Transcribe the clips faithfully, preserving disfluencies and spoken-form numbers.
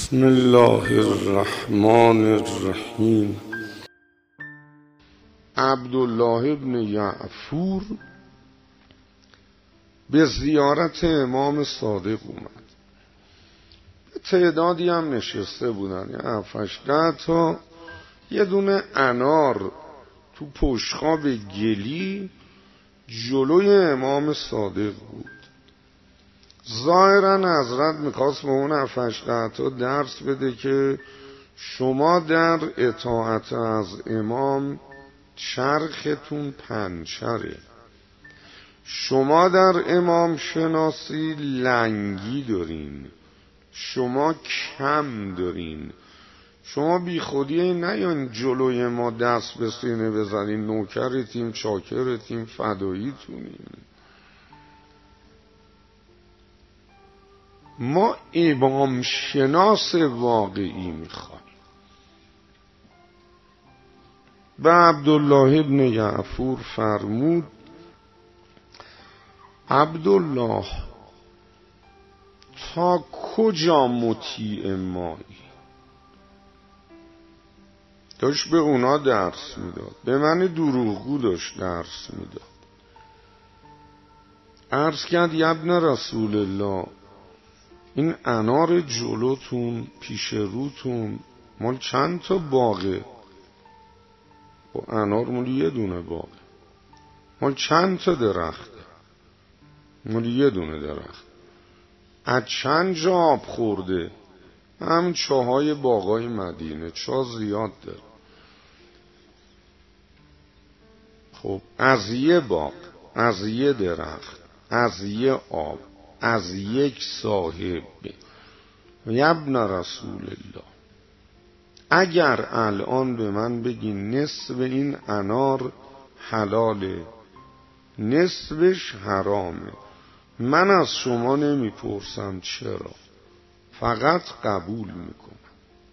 بسم الله الرحمن الرحیم. عبدالله ابن یعفور به زیارت امام صادق اومد. تعدادی هم نشسته بودن، یه هفت‌هشت تا. یه دونه انار تو پشتخواب گلی جلوی امام صادق بود. ظاهرا حضرت میخواست به اون هفت‌هشت تا درس بده که شما در اطاعت از امام چرختون پنچره، شما در امام شناسی لنگی دارین، شما کم دارین، شما بی خودی نیان جلوی ما دست به سینه بزنین نوکرتیم چاکرتیم فداییتونیم. ما امام شناس واقعی میخوایم. به عبدالله ابن یعفور فرمود عبدالله تا کجا مطیع مایی؟ داشت به اونا درس میداد، به من دروغگو داشت درس میداد. عرض کرد ابن رسول الله، این انار جلوتون پیش روتون مال چند تا باغه؟ با انار مال یه دونه باغه. مال چند تا درخته؟ مال یه دونه درخت. از چند جا آب خورده؟ هم چاهای باغای مدینه، چا زیاد داره. خب از یه باغ، از یه درخت، از یه آب، از یک صاحب. ابن رسول الله، اگر الان به من بگی نصف این انار حلاله نصفش حرامه، من از شما نمیپرسم چرا، فقط قبول میکنم.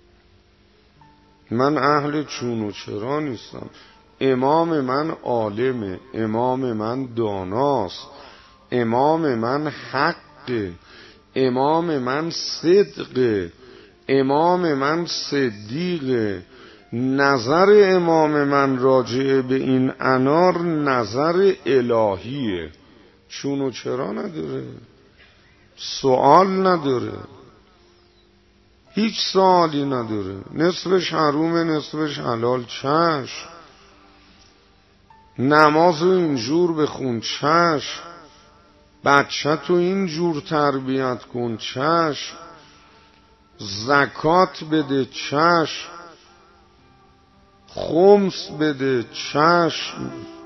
من اهل چون و چرا نیستم. امام من عالمه، امام من داناست، امام من حقه، امام من صدقه، امام من صدیقه. نظر امام من راجع به این انار نظر الهیه، چون و چرا نداره، سوال نداره، هیچ سوالی نداره. نصفش حرومه نصفش حلال، چشم. نمازو اینجور بخون، چشم. بچه تو اینجور تربیت کن، چشم. زکات بده، چشم. خمس بده، چشم.